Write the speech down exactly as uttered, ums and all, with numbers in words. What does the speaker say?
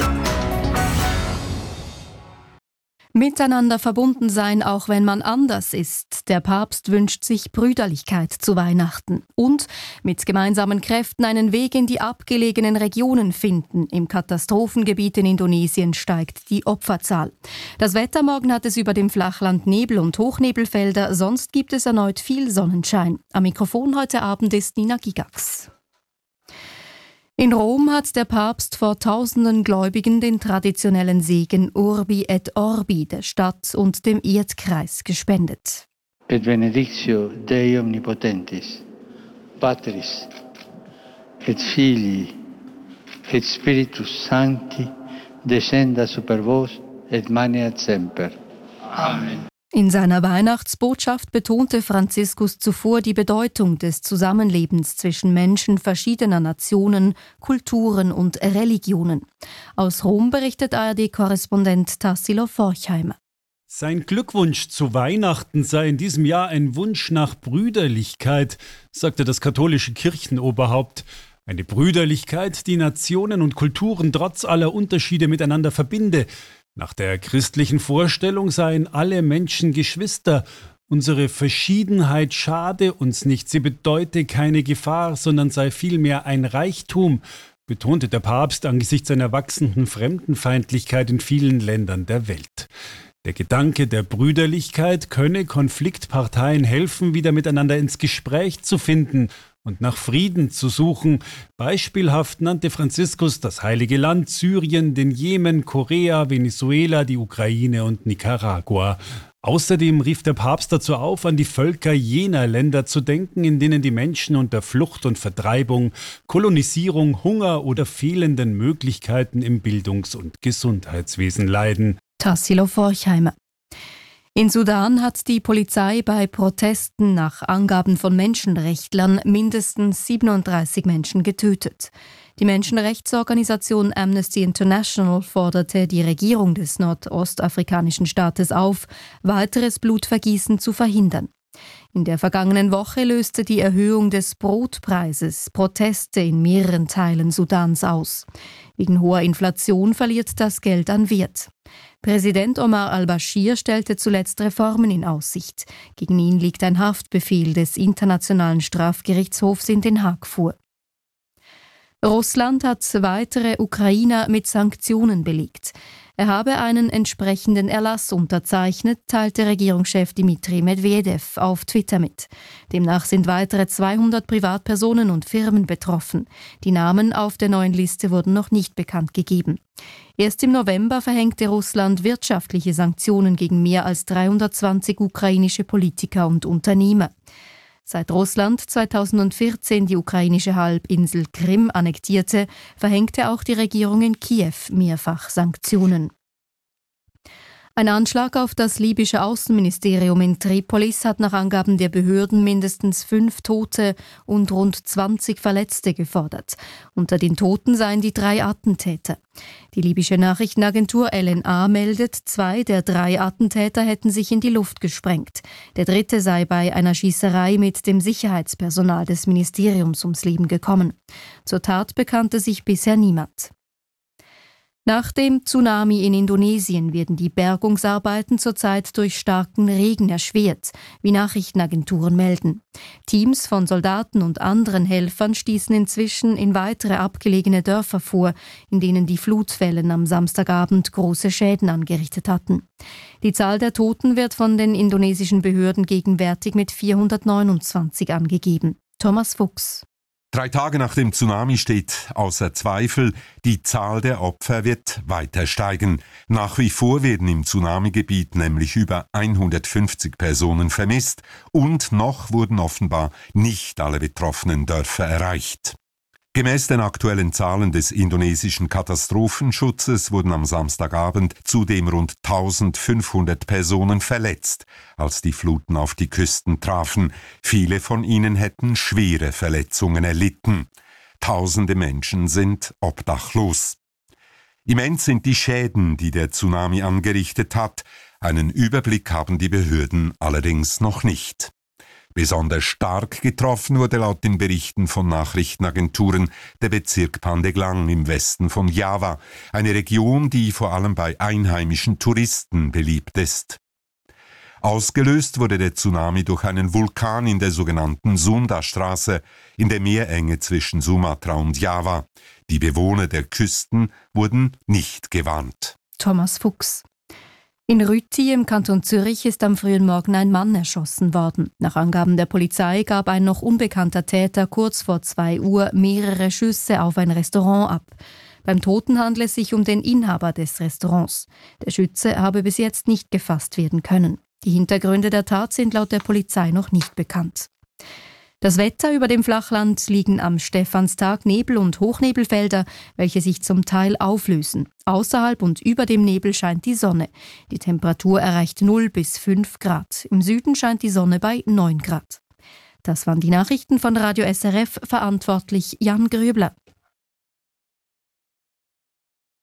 Miteinander verbunden sein, auch wenn man anders ist. Der Papst wünscht sich Brüderlichkeit zu Weihnachten und mit gemeinsamen Kräften einen Weg in die abgelegenen Regionen finden. Im Katastrophengebiet in Indonesien steigt die Opferzahl. Das Wetter morgen hat es über dem Flachland Nebel und Hochnebelfelder, sonst gibt es erneut viel Sonnenschein. Am Mikrofon heute Abend ist Nina Gigax. In Rom hat der Papst vor tausenden Gläubigen den traditionellen Segen Urbi et Orbi der Stadt und dem Erdkreis gespendet. Et benedictio Dei omnipotentis, Patris, et Filii, et Spiritus Sancti, descenda super vos et maneat semper. Amen. In seiner Weihnachtsbotschaft betonte Franziskus zuvor die Bedeutung des Zusammenlebens zwischen Menschen verschiedener Nationen, Kulturen und Religionen. Aus Rom berichtet A R D-Korrespondent Tassilo Forchheimer. Sein Glückwunsch zu Weihnachten sei in diesem Jahr ein Wunsch nach Brüderlichkeit, sagte das katholische Kirchenoberhaupt. Eine Brüderlichkeit, die Nationen und Kulturen trotz aller Unterschiede miteinander verbinde. Nach der christlichen Vorstellung seien alle Menschen Geschwister. Unsere Verschiedenheit schade uns nicht, sie bedeute keine Gefahr, sondern sei vielmehr ein Reichtum, betonte der Papst angesichts einer wachsenden Fremdenfeindlichkeit in vielen Ländern der Welt. Der Gedanke der Brüderlichkeit könne Konfliktparteien helfen, wieder miteinander ins Gespräch zu finden und nach Frieden zu suchen. Beispielhaft nannte Franziskus das Heilige Land, Syrien, den Jemen, Korea, Venezuela, die Ukraine und Nicaragua. Außerdem rief der Papst dazu auf, an die Völker jener Länder zu denken, in denen die Menschen unter Flucht und Vertreibung, Kolonisierung, Hunger oder fehlenden Möglichkeiten im Bildungs- und Gesundheitswesen leiden. Tassilo Forchheimer. In Sudan hat die Polizei bei Protesten nach Angaben von Menschenrechtlern mindestens siebenunddreißig Menschen getötet. Die Menschenrechtsorganisation Amnesty International forderte die Regierung des nordostafrikanischen Staates auf, weiteres Blutvergießen zu verhindern. In der vergangenen Woche löste die Erhöhung des Brotpreises Proteste in mehreren Teilen Sudans aus. Wegen hoher Inflation verliert das Geld an Wert. Präsident Omar al-Bashir stellte zuletzt Reformen in Aussicht. Gegen ihn liegt ein Haftbefehl des Internationalen Strafgerichtshofs in Den Haag vor. Russland hat weitere Ukrainer mit Sanktionen belegt. Er habe einen entsprechenden Erlass unterzeichnet, teilte Regierungschef Dmitri Medvedev auf Twitter mit. Demnach sind weitere zweihundert Privatpersonen und Firmen betroffen. Die Namen auf der neuen Liste wurden noch nicht bekannt gegeben. Erst im November verhängte Russland wirtschaftliche Sanktionen gegen mehr als dreihundertzwanzig ukrainische Politiker und Unternehmer. Seit Russland zweitausendvierzehn die ukrainische Halbinsel Krim annektierte, verhängte auch die Regierung in Kiew mehrfach Sanktionen. Ein Anschlag auf das libysche Außenministerium in Tripolis hat nach Angaben der Behörden mindestens fünf Tote und rund zwanzig Verletzte gefordert. Unter den Toten seien die drei Attentäter. Die libysche Nachrichtenagentur L N A meldet, zwei der drei Attentäter hätten sich in die Luft gesprengt. Der dritte sei bei einer Schießerei mit dem Sicherheitspersonal des Ministeriums ums Leben gekommen. Zur Tat bekannte sich bisher niemand. Nach dem Tsunami in Indonesien werden die Bergungsarbeiten zurzeit durch starken Regen erschwert, wie Nachrichtenagenturen melden. Teams von Soldaten und anderen Helfern stießen inzwischen in weitere abgelegene Dörfer vor, in denen die Flutwellen am Samstagabend große Schäden angerichtet hatten. Die Zahl der Toten wird von den indonesischen Behörden gegenwärtig mit vierhundertneunundzwanzig angegeben. Thomas Fuchs. Drei Tage nach dem Tsunami steht außer Zweifel, die Zahl der Opfer wird weiter steigen. Nach wie vor werden im Tsunamigebiet nämlich über hundertfünfzig Personen vermisst und noch wurden offenbar nicht alle betroffenen Dörfer erreicht. Gemäß den aktuellen Zahlen des indonesischen Katastrophenschutzes wurden am Samstagabend zudem rund eintausendfünfhundert Personen verletzt, als die Fluten auf die Küsten trafen. Viele von ihnen hätten schwere Verletzungen erlitten. Tausende Menschen sind obdachlos. Immens sind die Schäden, die der Tsunami angerichtet hat. Einen Überblick haben die Behörden allerdings noch nicht. Besonders stark getroffen wurde laut den Berichten von Nachrichtenagenturen der Bezirk Pandeglang im Westen von Java, eine Region, die vor allem bei einheimischen Touristen beliebt ist. Ausgelöst wurde der Tsunami durch einen Vulkan in der sogenannten Sunda-Straße in der Meerenge zwischen Sumatra und Java. Die Bewohner der Küsten wurden nicht gewarnt. Thomas Fuchs. In Rütti im Kanton Zürich ist am frühen Morgen ein Mann erschossen worden. Nach Angaben der Polizei gab ein noch unbekannter Täter kurz vor zwei Uhr mehrere Schüsse auf ein Restaurant ab. Beim Toten handle es sich um den Inhaber des Restaurants. Der Schütze habe bis jetzt nicht gefasst werden können. Die Hintergründe der Tat sind laut der Polizei noch nicht bekannt. Das Wetter: über dem Flachland liegen am Stephanstag Nebel- und Hochnebelfelder, welche sich zum Teil auflösen. Außerhalb und über dem Nebel scheint die Sonne. Die Temperatur erreicht null bis fünf Grad. Im Süden scheint die Sonne bei neun Grad. Das waren die Nachrichten von Radio S R F, verantwortlich Jan Gröbler.